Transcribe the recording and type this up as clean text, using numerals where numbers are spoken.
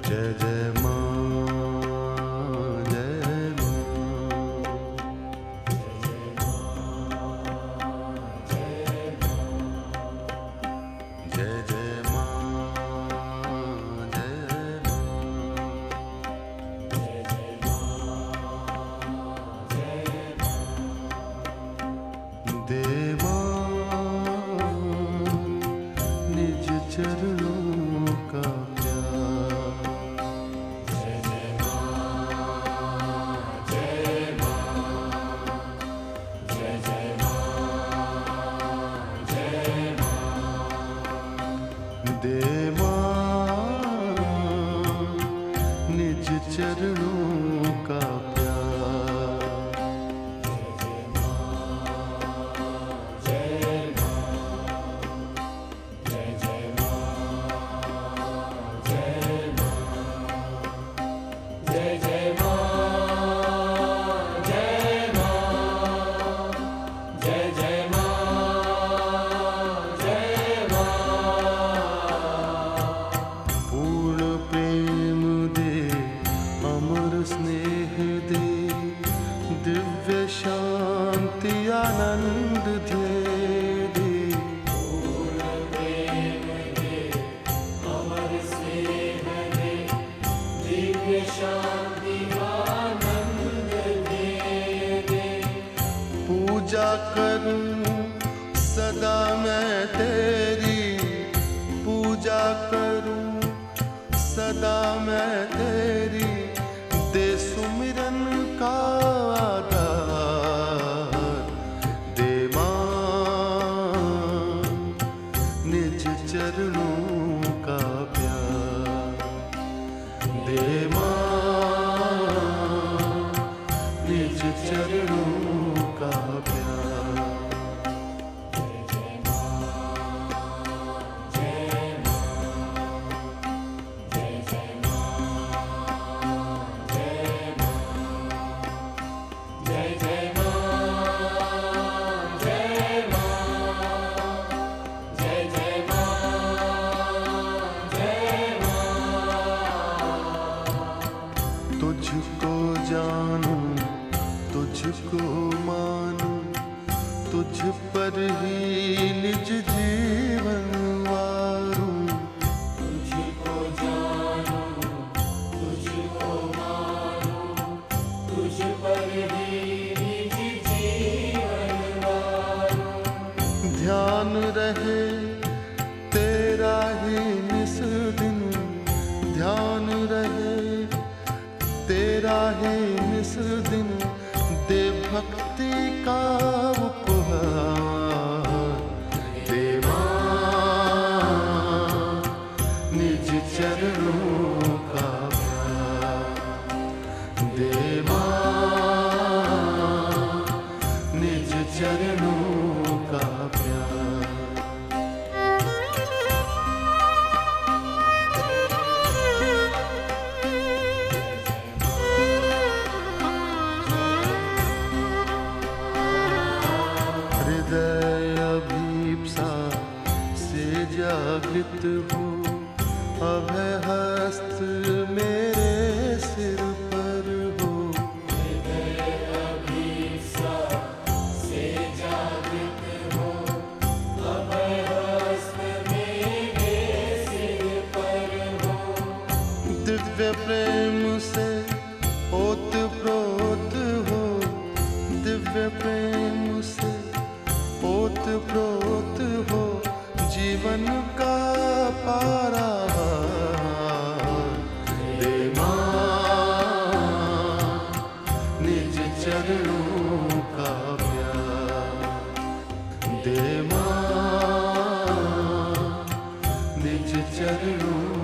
जय जय माँ, जय माँ, जय जय माँ, जय माँ। देवा निज चरणों का प्यार। जय जय माँ, जय माँ, जय जय माँ, जय माँ। देवा निज चरणों का प्यार। जय जय माँ, जय माँ, जय जय माँ, जय माँ। पूर्ण प्रेम दे, अमर स्नेह दे, दिव्य शांति आनंद दे। पूर्ण प्रेम दे, अमर स्नेह दे, दिव्य शांति आनंद दे। पूजा करूं सदा मैं तेरी, पूजा करूं सदा मैं तेरी, दे सुमिरन का आधार। दे माँ निज चरणों का प्यार। दे माँ निज चरणों का प्यार। जय जय माँ, जय माँ, जय जय माँ, जय माँ, जय जय माँ, जय माँ, जय जय माँ, जय माँ। तुझको जानूं, तुझको मानूं, तुझ पर ही निज जीवन वारूं। तुझको जानूं, तुझको मानूं, तुझ पर ही निज जीवन वारूं। ध्यान रहे तेरा ही निस दिन, ध्यान रहे तेरा ही निस दिन, दे भक्ति का उपहार। दे माँ निज चरणों का प्यार। दे माँ निज चरणों का प्यार। हृदय अभीप्सा से जागृत हो, अभय हस्त मेरे सिर पर हो। हृदय अभीप्सा से जागृत हो, अभय हस्त मेरे सिर पर हो। दिव्य प्रेम से ओतप्रोत हो, दिव्य प्रेम से ओतप्रोत हो, जीवन का पारावार। दे माँ निज चरणों का प्यार। दे माँ निज चरणों